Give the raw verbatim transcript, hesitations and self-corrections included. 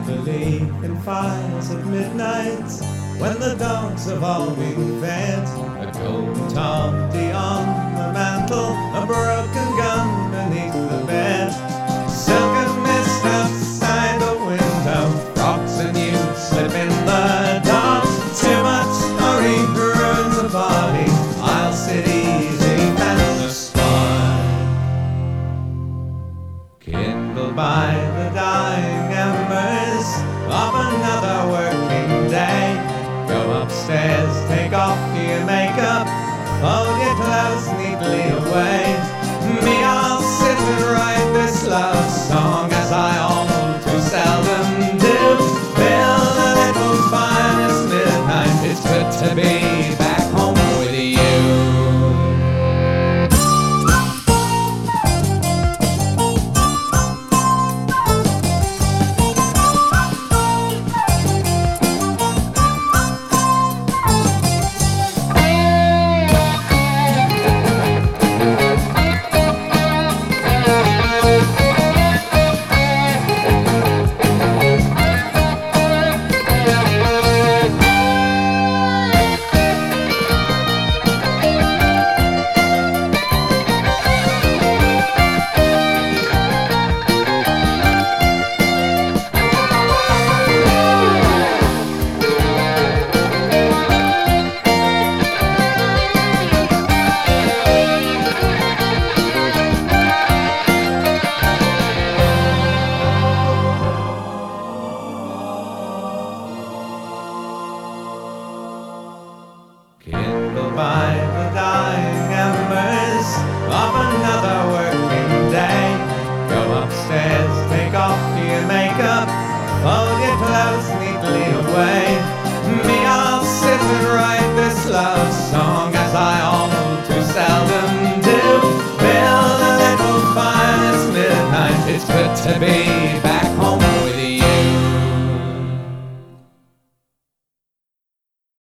believe in fires at midnight, when the dogs have all been fed. A golden toddy on the mantle, a broken gun beneath the bed. Silken mist outside the window, frocks and you slip in the dark. Too much hurry ruins the body, I'll sit easy and the spine. Kindled by the dying embers of another working day. Go upstairs, take off your makeup, fold your clothes neatly away. Me, I'll sit and write this love song, as I all too seldom do. Build a little fire, it's midnight, it's good to be back home with you. Kindled by the dying embers of another working day. Go upstairs, take off your makeup, fold your clothes neatly away. Me, I'll sit and write this love song, as I all too seldom do. Build a little fire, it's midnight, it's good to be back